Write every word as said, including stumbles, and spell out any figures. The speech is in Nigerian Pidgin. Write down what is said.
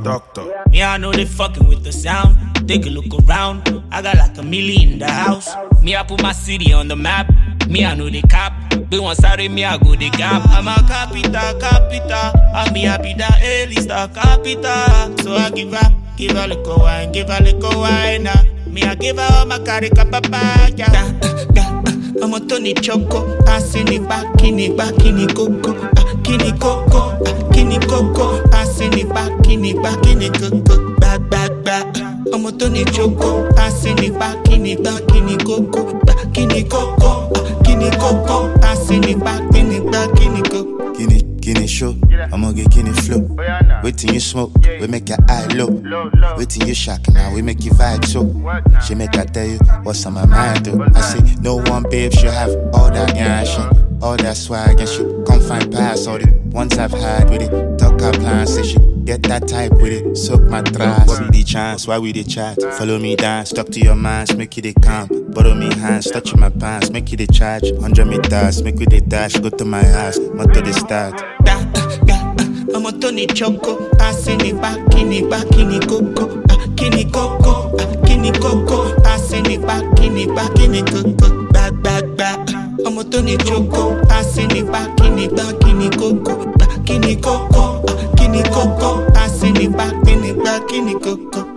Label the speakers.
Speaker 1: doctor.
Speaker 2: Me, I know they fucking with the sound. Take a look around. I got like a million in the house. Me, I put my city on the map. Me, I know they cap. Be one side me, I go the gap. I'm a capita, capita. I'm me happy that A-lister capita. So I give her, give her a little wine, give her a little wine. Nah. Me, I give her all my carica papaya. Da, da, I'm a Tony Choco. Passing it back, in it back, in it coco. Kini coco, kini coco. Passing it back, in it back, in it coco. Back, back, back. I'm a Tony Choco. Passing it back, in it back, in it coco. Kini coco, kini coco. Passing it back, in it back, in it coco.
Speaker 3: Kini, kini show, I'ma get kini flow. Wait till you smoke, we make your eye low. Wait till you shock, now we make you vibe so. She make I tell you what's on my mind though. I say no one babe should have all that yash. All that swag and shit, come find pass all the ones I've had with it. Talk our plans, say shit, get that type with it. Soak my trust, what be the chance, why we the chat? Follow me dance, talk to your minds, make you the calm. Borrow me hands, touch my pants, make you the charge. Hundred meters, make you the dash, go to my house, motor the start.
Speaker 2: Da, da, I'm a Tony Choco, passing it back, in it back, in it coco. Kini coco, kini coco, passing it back, in it back, in it coco. Back, back, back. I'm a Tony Choco, passing it back, in it back, in it coco. Kini coco, kini coco, passing it back, in it back, in it coco.